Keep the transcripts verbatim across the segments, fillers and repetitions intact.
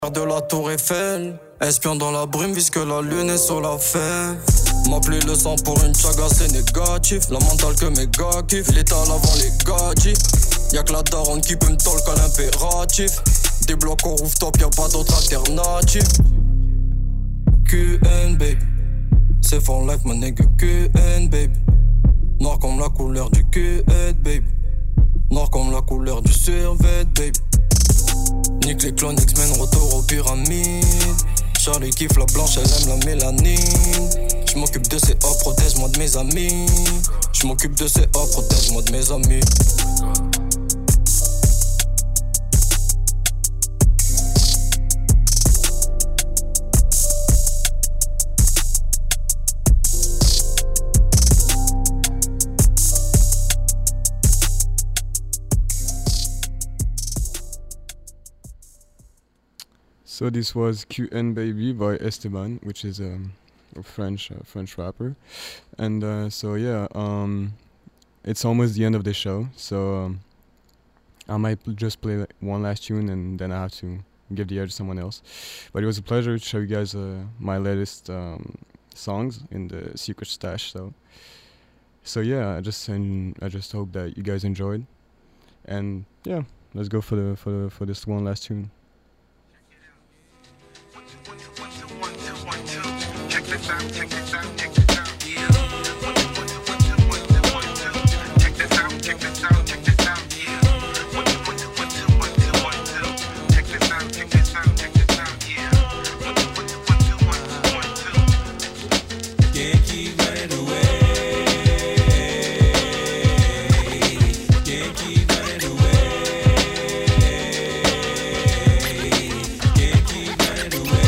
De la tour Eiffel, espion dans la brume, puisque la lune est sur la fève. M'appeler le sang pour une chaga, c'est négatif. La mentale que mes gars kiffent, l'état à l'avant les gadgets. Y'a que la daronne qui peut me talk à l'impératif. Des blocs au rooftop, y'a pas d'autre alternative. Q N baby, c'est for life my nigga Q N baby. Noir comme la couleur du Q N baby. Noir comme la couleur du survêt baby. Nique les clones, X-Men, retour aux pyramides. Charlie kiffe la blanche, elle aime la mélanine. J'm'occupe de ses hop, protège-moi de mes amis. J'm'occupe de ses hop, protège-moi de mes amis. So this was Q N Baby by Esteban, which is um, a French uh, French rapper, and uh, so yeah, um, it's almost the end of the show. So um, I might pl- just play like one last tune, and then I have to give the air to someone else. But it was a pleasure to show you guys uh, my latest um, songs in the secret stash. So so yeah, I just en- I just hope that you guys enjoyed, and yeah, let's go for the for the, for this one last tune. Check this out, check this out, check this out, yeah. One, two, one, two, one, two, one, two, one, two. Check this out, check this out, check this out, yeah. One, two, one, two, one, two, one, two, one, two. Check this out, check this out, check this out, yeah. One, two, one, two, one, two, one, two, one, two. Can't keep running away. Can't keep running away. Can't keep running away.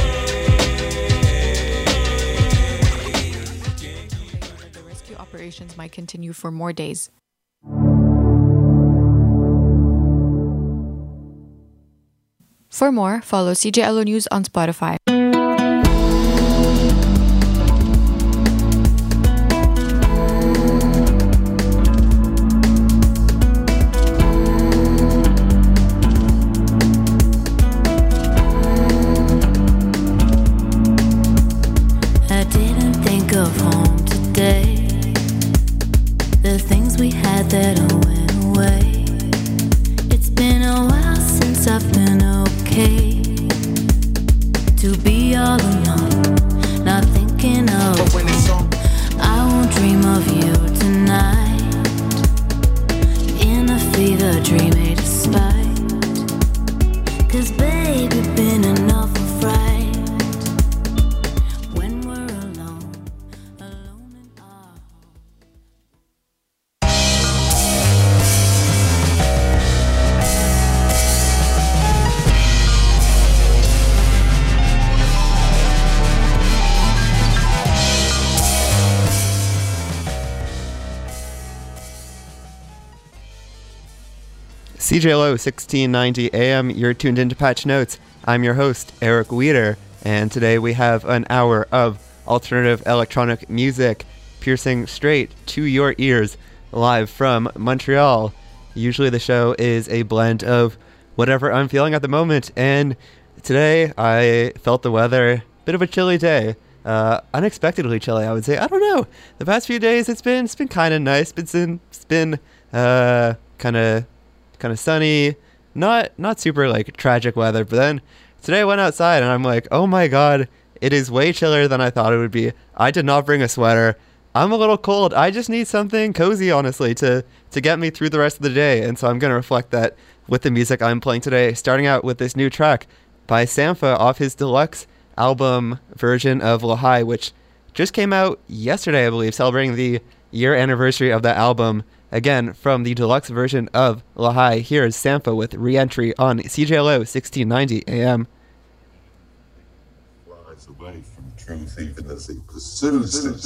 Operations might continue for more days. For more, follow C J L O News on Spotify. I didn't think of home today. The things we had that all went away. It's been a while since I've been okay. To be all alone, not thinking of home. I won't dream of you tonight. In a fever dream, a despite. Cause baby, been enough of fright. When we're alone, alone in our home. C J L O sixteen ninety A M, you're tuned into Patch Notes. I'm your host, Eric Weeder, and today we have an hour of alternative electronic music piercing straight to your ears live from Montreal. Usually the show is a blend of whatever I'm feeling at the moment, and today I felt the weather, bit of a chilly day. Uh, unexpectedly chilly, I would say. I don't know. The past few days it's been it's been kind of nice. It's been it's been uh kind of kind of sunny, not not super like tragic weather. But then today I went outside and I'm like, oh my god, it is way chillier than I thought it would be. I did not bring a sweater. I'm a little cold. I just need something cozy, honestly, to to get me through the rest of the day. And so I'm gonna reflect that with the music I'm playing today. Starting out with this new track by Sampha off his deluxe album version of Lahai, which just came out yesterday, I believe, celebrating the year anniversary of that album. Again, from the deluxe version of Lahai, here is Sampha with Re-Entry on C J L O sixteen ninety A M. Flies away from truth even as it pursues it.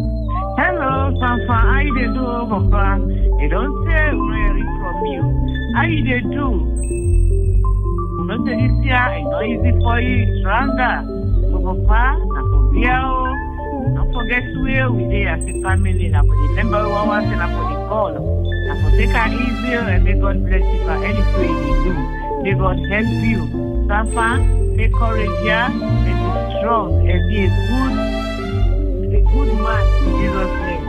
Hello, Sampha. I didn't do Papa. You don't say where from you. How you dey do? You know say this year it's not easy for you, it's stronger. So papa, na for beer o. Don't forget where we dey as a family. Na for the member we want to na for the call. Na for take her easy and may God bless you for anything you do. May God help you. Safa, take courage here and be strong and be a good, a good man in Jesus' name.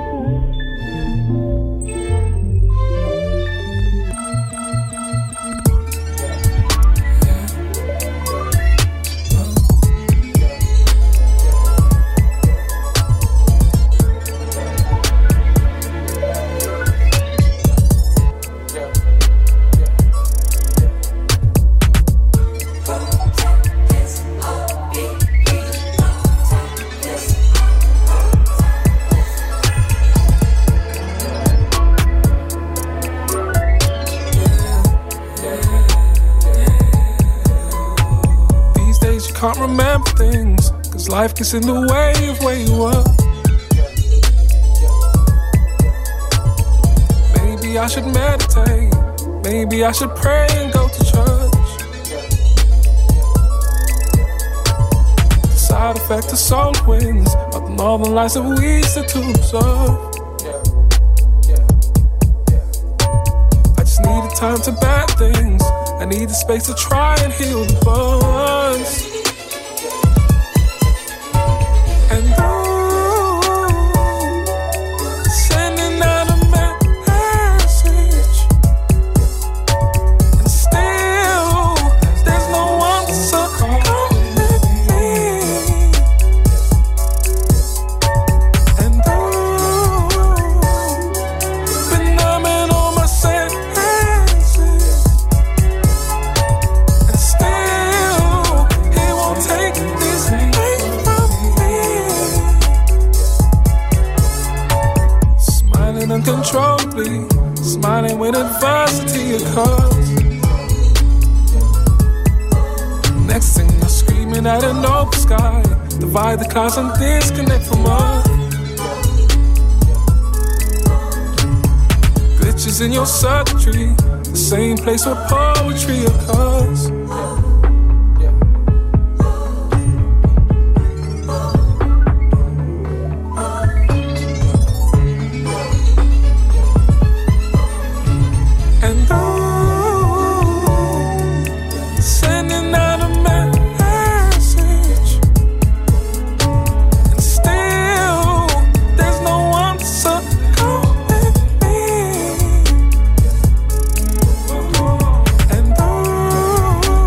Can't remember things, cause life gets in the way of where you are. Maybe I should meditate, maybe I should pray and go to church. The side effect of soul winds are the northern lights that we used to observe. I just needed time to bad things, I need the space to try and heal the burns. And ooh, sending out a message, and still there's no answer coming. And ooh, been numbing all my senses, and still he won't take this away from me. Smiling uncontrollably, smiling when adversity occurs. Next thing I'm screaming at an open sky, divide the clouds and disconnect from us. Glitches in your circuitry, the same place where poetry occurs. And ooh, sending out a message, and still there's no answer coming. And ooh,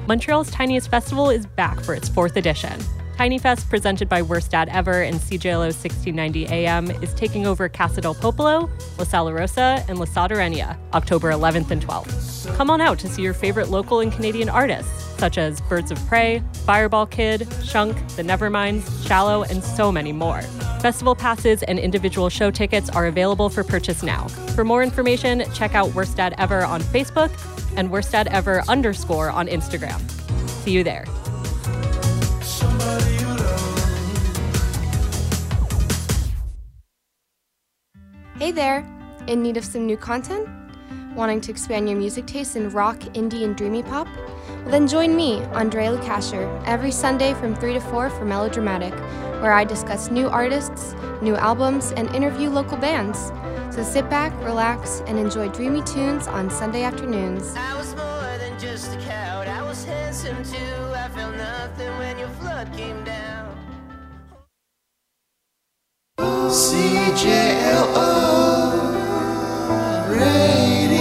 Montreal's tiniest festival is back for its fourth edition. Tiny Fest, presented by Worst Dad Ever and C J L O sixteen ninety A M, is taking over Casa del Popolo, La Sala Rosa, and La Sauterenia, October eleventh and twelfth. Come on out to see your favorite local and Canadian artists, such as Birds of Prey, Fireball Kid, Shunk, The Neverminds, Shallow, and so many more. Festival passes and individual show tickets are available for purchase now. For more information, check out Worst Dad Ever on Facebook and Worst Dad Ever underscore on Instagram. See you there. Hey there! In need of some new content? Wanting to expand your music taste in rock, indie, and dreamy pop? Well, then join me, Andrea Lukasher, every Sunday from three to four for Melodramatic, where I discuss new artists, new albums, and interview local bands. So sit back, relax, and enjoy dreamy tunes on Sunday afternoons. I was more than just a coward, I was handsome too. I felt nothing when your flood came down. C J L O Radio.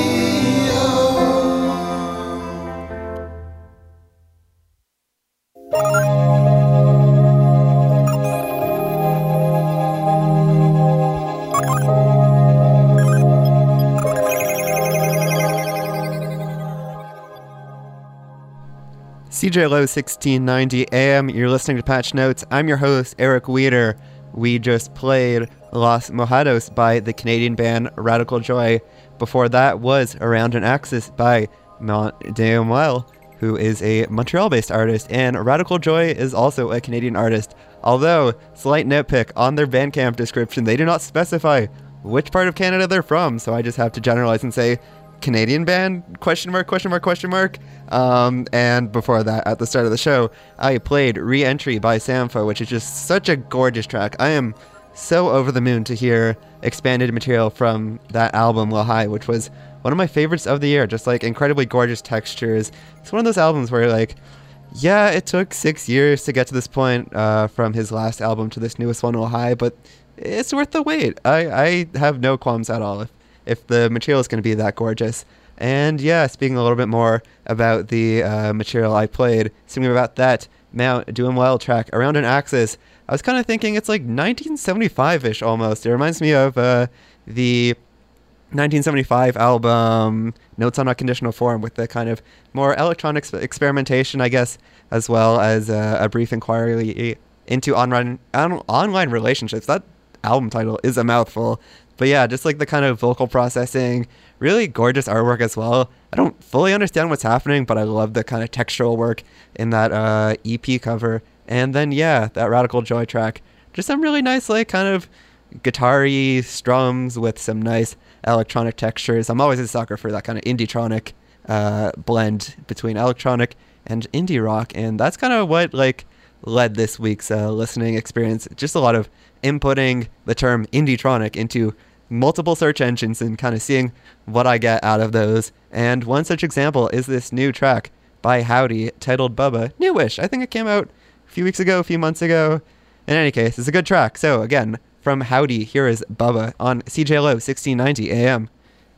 C J L O sixteen ninety A M, you're listening to Patch Notes. I'm your host, Eric Weeder. We just played Los Mojados by the Canadian band Radical Joy. Before that was Around an Axis by Mount Deumel, who is a Montreal-based artist, and Radical Joy is also a Canadian artist. Although, slight nitpick, on their Bandcamp description, they do not specify which part of Canada they're from, so I just have to generalize and say Canadian band, question mark, question mark, question mark. Um, and before that, at the start of the show, I played Re-Entry by Sampho, which is just such a gorgeous track. I am so over the moon to hear expanded material from that album, Lahai, which was one of my favorites of the year. Just like incredibly gorgeous textures. It's one of those albums where you're like, yeah, it took six years to get to this point, uh, from his last album to this newest one, Lahai, but it's worth the wait. I, I have no qualms at all if, if the material is going to be that gorgeous. And yeah, speaking a little bit more about the uh, material I played, speaking about that Mount Deumel track, Around an Axis, I was kind of thinking it's like nineteen seventy-five-ish almost. It reminds me of uh, the nineteen seventy-five album Notes on Unconditional Form, with the kind of more electronic sp- experimentation, I guess, as well as uh, a brief inquiry into online, on- online relationships. That album title is a mouthful. But yeah, just like the kind of vocal processing, really gorgeous artwork as well. I don't fully understand what's happening, but I love the kind of textural work in that uh, E P cover. And then, yeah, that Radical Joy track. Just some really nice, like, kind of guitar-y strums with some nice electronic textures. I'm always a sucker for that kind of indie-tronic uh, blend between electronic and indie rock. And that's kind of what, like, led this week's uh, listening experience. Just a lot of inputting the term indie-tronic into multiple search engines and kind of seeing what I get out of those. And one such example is this new track by Howdy titled Bubba. Newish. I think it came out a few weeks ago, a few months ago. In any case, it's a good track. So again, from Howdy, here is Bubba on C J L O sixteen ninety A M.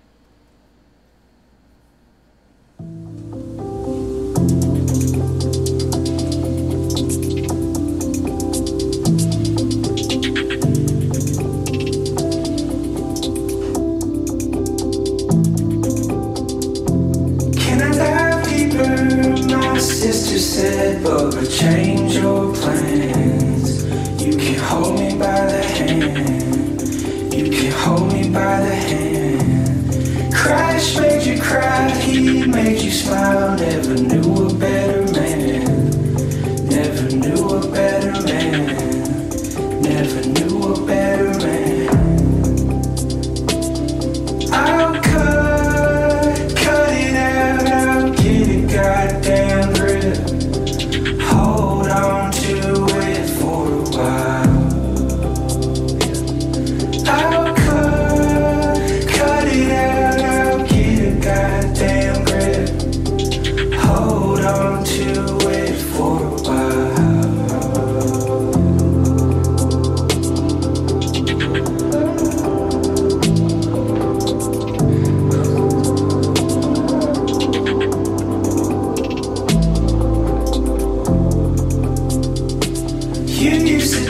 Sister said, Bubba, change your plans. You can hold me by the hand. You can hold me by the hand.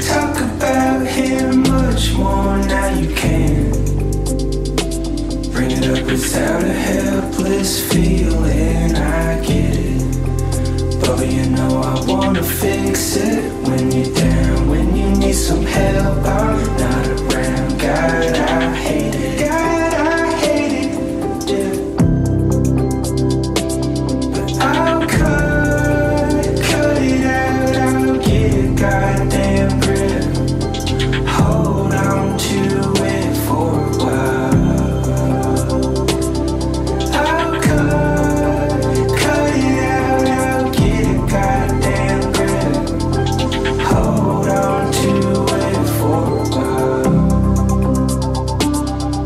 talk about him much more, now you can. Bring it up without a helpless feeling, I get it. But you know I wanna fix it when you're down, when you need some help. I'm not around, God, I hate it. God, I hate it, yeah. But I'll cut, cut it out, I'll get a goddamn grip. Hold on to it for a while. I'll cut, cut it out, I'll get a goddamn grip. Hold on to it for a while.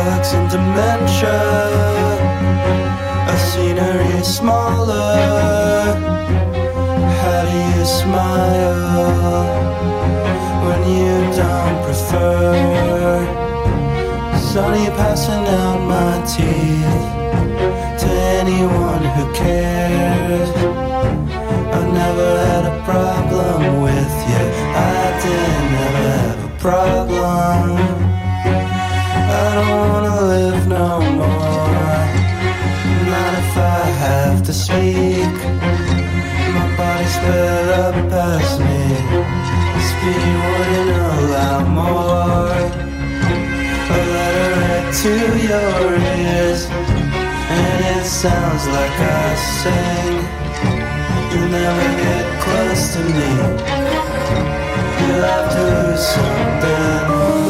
drugs and dementia. A scenery smaller. How do you smile when you don't prefer sunny passing down my teeth to anyone who cares? I've never had a problem with you. I did never have a problem. I don't wanna live no more. Not if I have to speak. My body sped up past me. Speed wouldn't allow more. A letter read to your ears, and it sounds like I sing. You'll never get close to me. You'll have to lose something.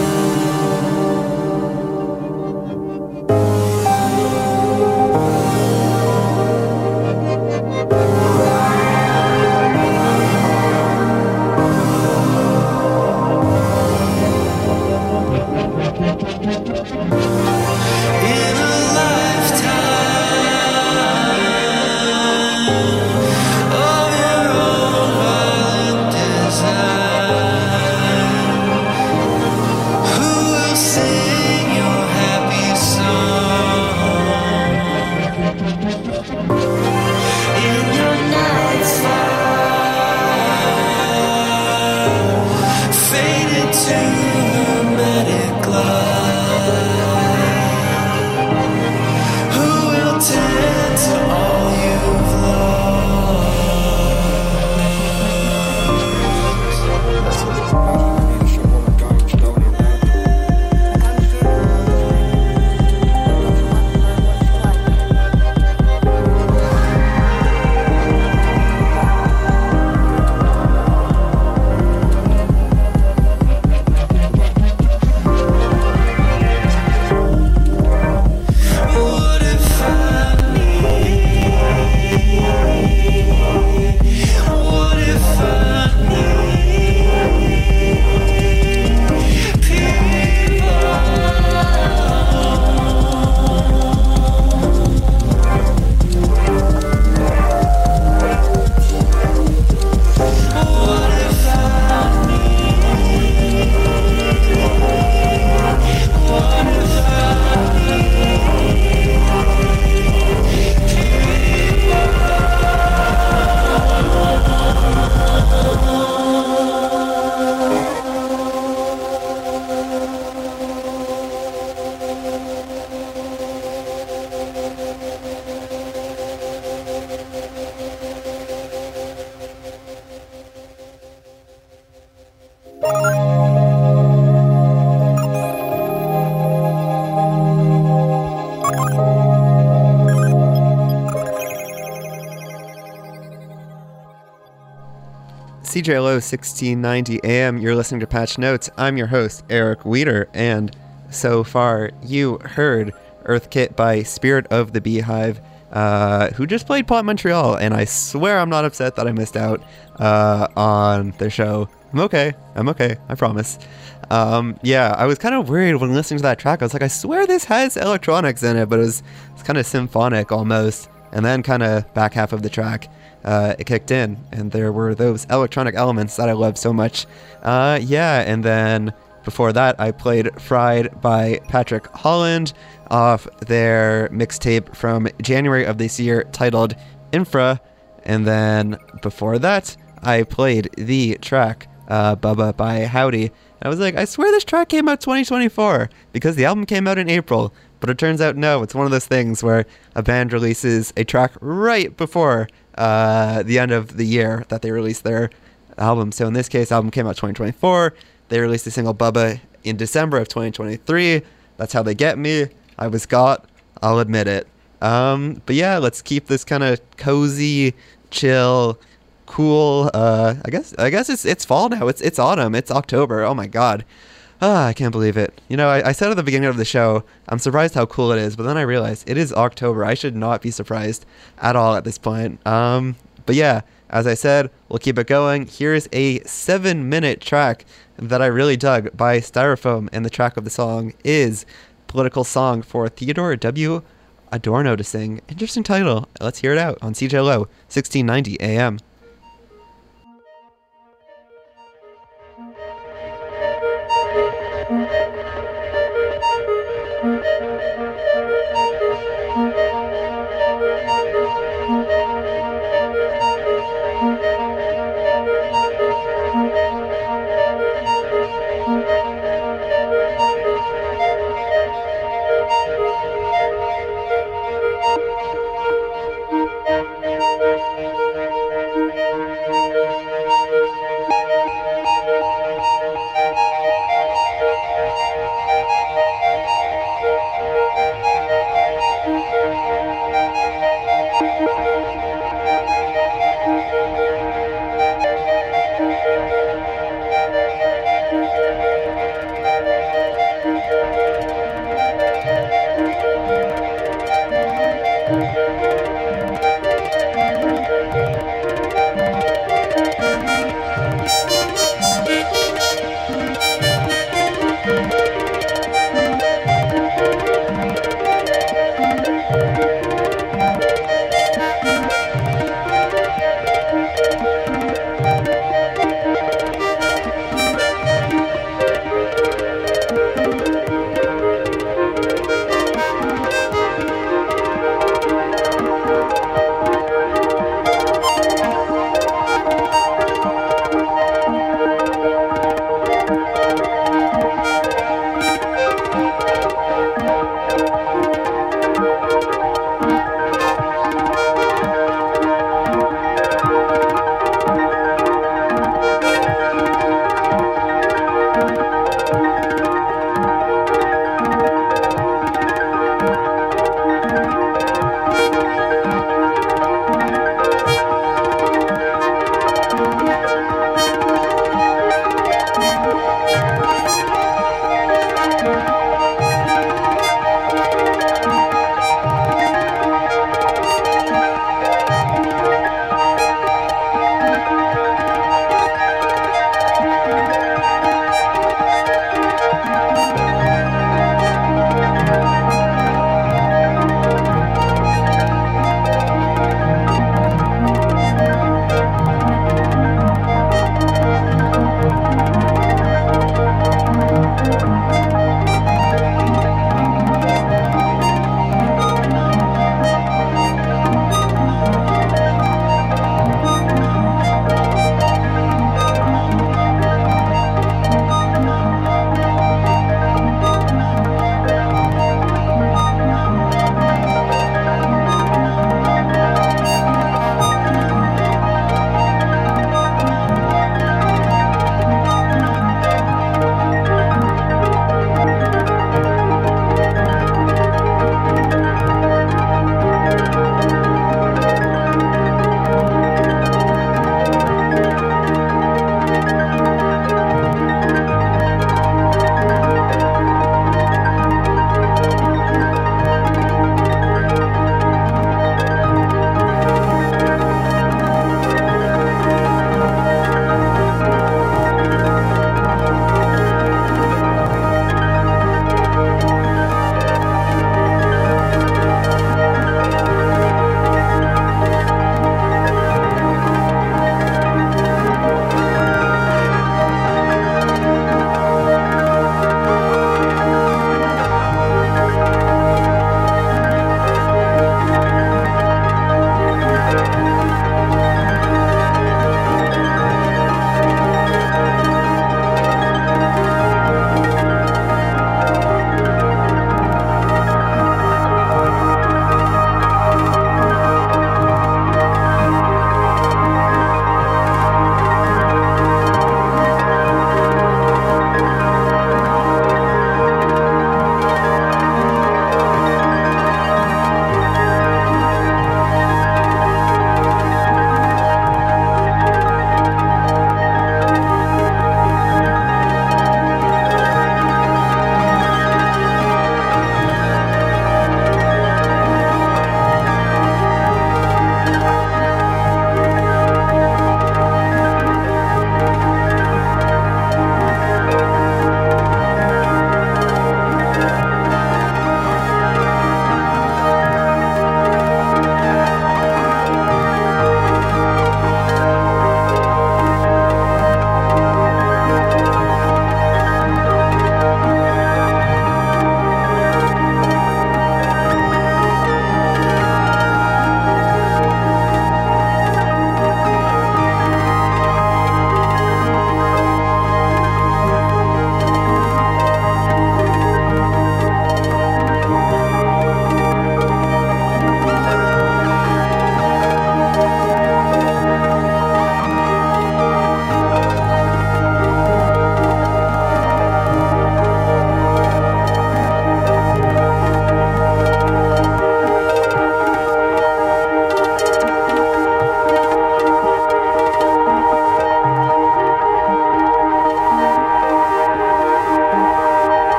C J L O sixteen ninety A M, you're listening to Patch Notes. I'm your host, Eric Weeder, and so far you heard Earth Kit by Spirit of the Beehive, uh, who just played Pop Montreal, and I swear I'm not upset that I missed out uh, on their show. I'm okay. I'm okay. I promise. Um, yeah, I was kind of worried when listening to that track. I was like, I swear this has electronics in it, but it was it's kind of symphonic almost. And then kind of back half of the track, uh, it kicked in, and there were those electronic elements that I love so much. Uh, yeah, and then before that, I played Fried by Patrick Holland off their mixtape from January of this year titled Infra. And then before that, I played the track uh, Bubba by Howdy. I was like, I swear this track came out twenty twenty-four because the album came out in April. But it turns out, no, it's one of those things where a band releases a track right before uh, the end of the year that they release their album. So in this case, the album came out twenty twenty-four. They released the single Bubba in December of twenty twenty-three. That's how they get me. I was got. I'll admit it. Um, but yeah, let's keep this kind of cozy, chill, cool. Uh, I guess I guess it's it's fall now. It's it's autumn. It's October. Oh my God. Ah, I can't believe it. You know, I, I said at the beginning of the show, I'm surprised how cool it is, but then I realized it is October. I should not be surprised at all at this point. Um, but yeah, as I said, we'll keep it going. Here's a seven-minute track that I really dug by Styrofoam, and the track of the song is political song for Theodore W. Adorno to sing. Interesting title. Let's hear it out on C J L O, sixteen ninety A M.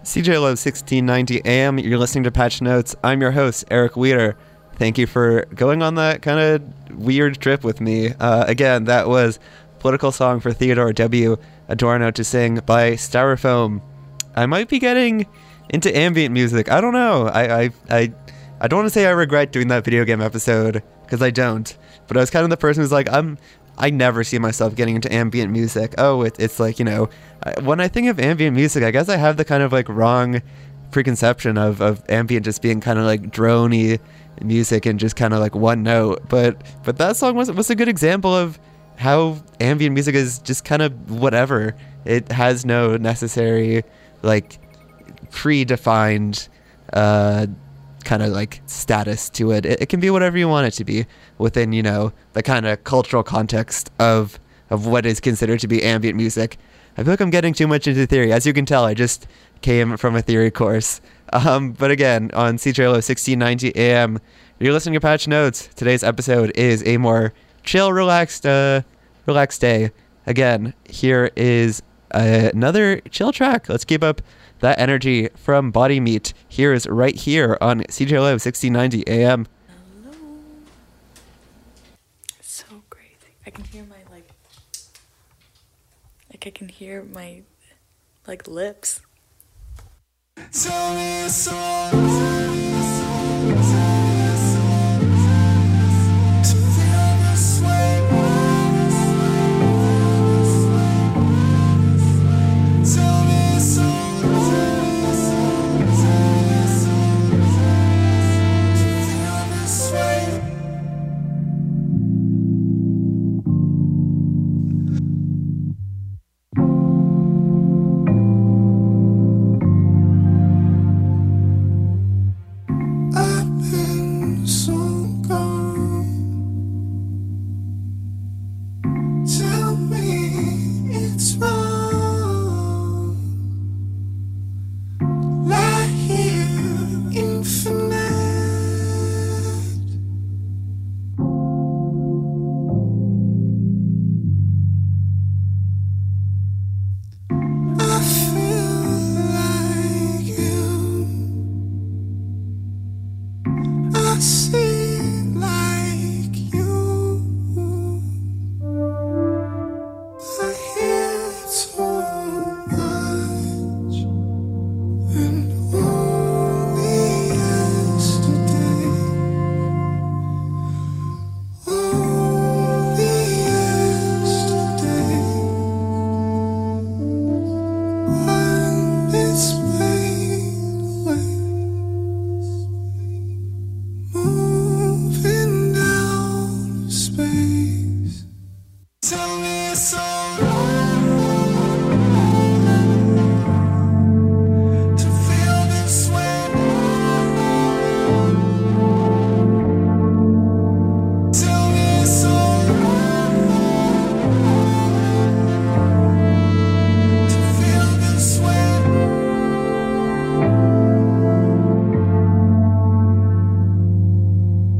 C J L O sixteen ninety A M, you're listening to Patch Notes. I'm your host, Eric Weeder. Thank you for going on that kind of weird trip with me. Uh, again, that was Political Song for Theodore W. Adorno to sing by Styrofoam. I might be getting into ambient music. I don't know. I I I, I don't want to say I regret doing that video game episode, because I don't. But I was kind of the person who's like, I'm... I never see myself getting into ambient music. Oh, it, it's like, you know, when I think of ambient music, I guess I have the kind of like wrong preconception of, of ambient just being kind of like droney music and just kind of like one note. But but that song was was a good example of how ambient music is just kind of whatever. It has no necessary like predefined uh kind of like status to it. it. It can be whatever you want it to be within, you know, the kind of cultural context of of what is considered to be ambient music. I feel like I'm getting too much into theory. As you can tell, I just came from a theory course. Um, but again, on C J L O sixteen ninety A M, you're listening to Patch Notes. Today's episode is a more chill, relaxed, uh, relaxed day. Again, here is uh, another chill track. Let's keep up that energy from Body Meat. Here is Right Here on C J L O sixteen ninety A M. Hello. It's so crazy. I can hear my, like, like I can hear my, like, lips. Tell me a song. Tell me a song. To feel this way. Tell me a song.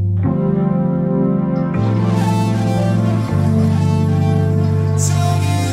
Tell me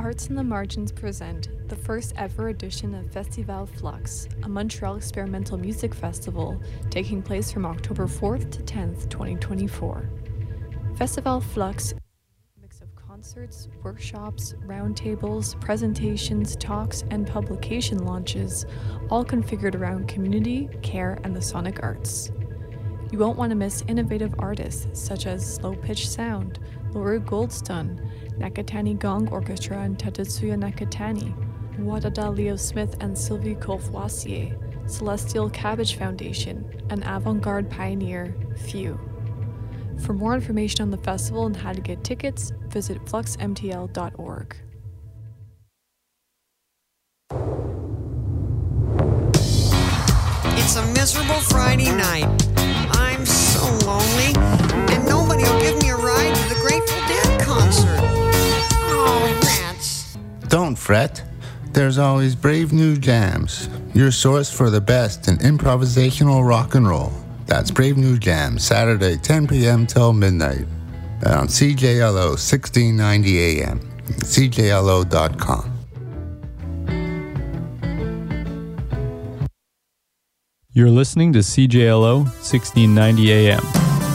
Arts in the Margins present the first ever edition of Festival Flux, a Montreal experimental music festival taking place from October fourth to tenth, twenty twenty-four. Festival Flux is a mix of concerts, workshops, roundtables, presentations, talks, and publication launches, all configured around community, care, and the sonic arts. You won't want to miss innovative artists such as Slow Pitch Sound, Laura Goldstone, Nakatani Gong Orchestra and Tatetsuya Nakatani, Wadada Leo Smith and Sylvie Colfoisier, Celestial Cabbage Foundation, and avant-garde pioneer, Few. For more information on the festival and how to get tickets, visit flux m t l dot org. It's a miserable Friday night. I'm so lonely, and nobody will give me a ride to the Grateful Dead concert. Oh, rats. Don't fret. There's always Brave New Jams, your source for the best in improvisational rock and roll. That's Brave New Jams, Saturday, ten p.m. till midnight, on C J L O sixteen ninety A M, c j l o dot com. You're listening to C J L O sixteen ninety A M.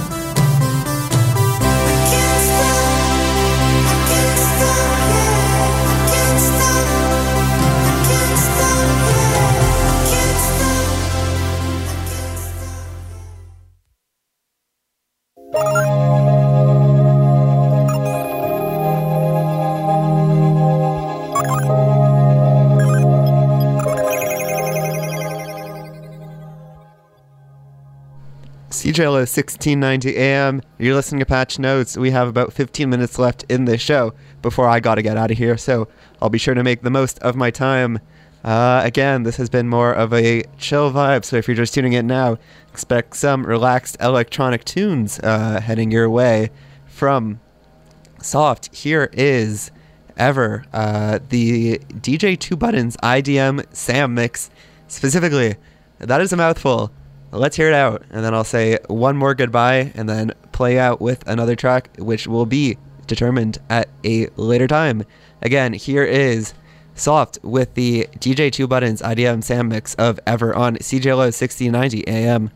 C J L O sixteen ninety A M. You're listening to Patch Notes. We have about fifteen minutes left in this show before I gotta get out of here, so I'll be sure to make the most of my time. Uh, again, this has been more of a chill vibe, so if you're just tuning in now, expect some relaxed electronic tunes uh, heading your way from Soft. Here is Ever, uh, the D J Two Buttons I D M Sam mix. Specifically, that is a mouthful. Let's hear it out, and then I'll say one more goodbye, and then play out with another track, which will be determined at a later time. Again, here is Soft with the D J Two Buttons I D M Sam mix of Ever on C J L O sixteen ninety A M.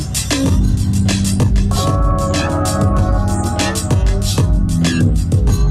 We'll be right back.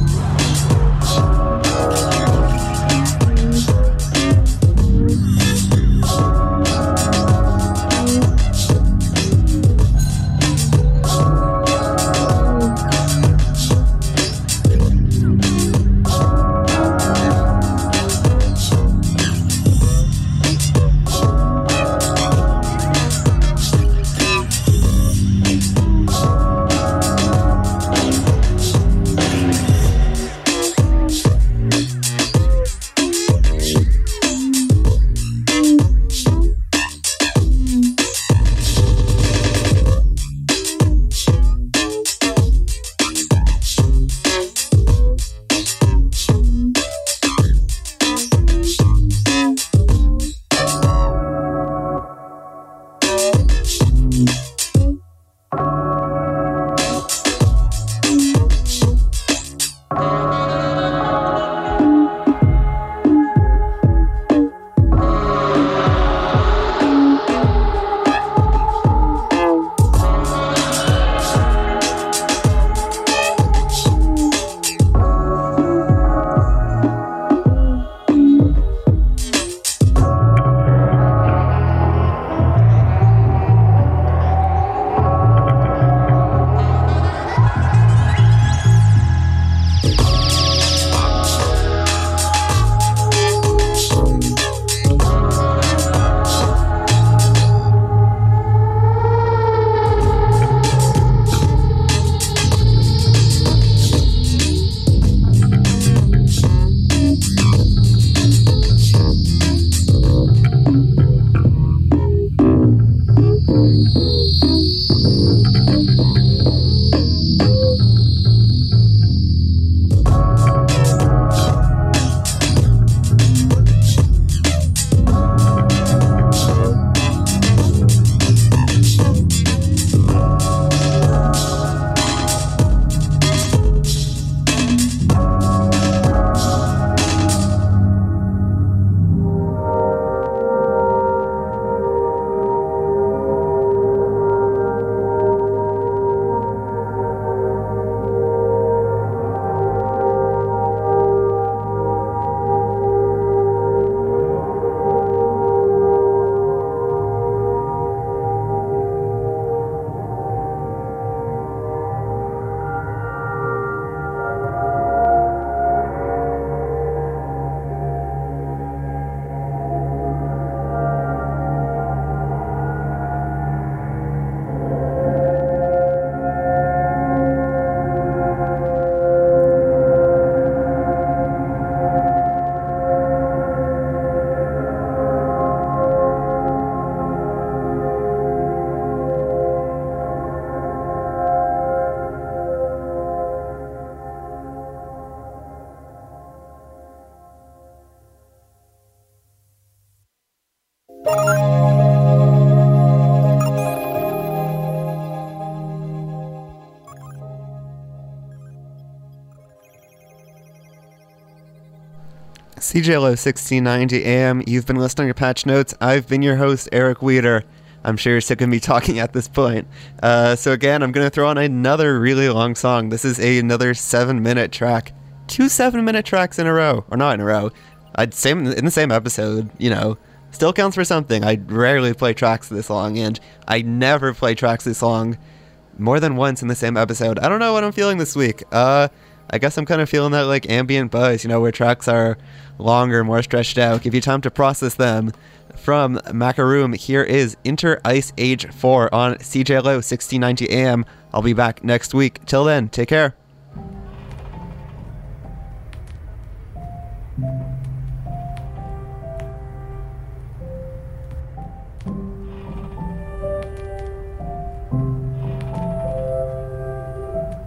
C J L O sixteen ninety A M, you've been listening to Patch Notes. I've been your host, Eric Weeder. I'm sure you're sick of me talking at this point. Uh, so again, I'm going to throw on another really long song. This is a, another seven-minute track. Two seven-minute tracks in a row. Or not in a row. I'd say in the same episode, you know. Still counts for something. I rarely play tracks this long, and I never play tracks this long more than once in the same episode. I don't know what I'm feeling this week. Uh... I guess I'm kind of feeling that like ambient buzz, you know, where tracks are longer, more stretched out, give you time to process them. From Macaroon, here is Inter Ice Age four on C J L O sixteen ninety A M. I'll be back next week. Till then, take care.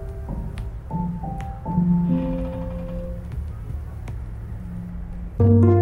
Thank you.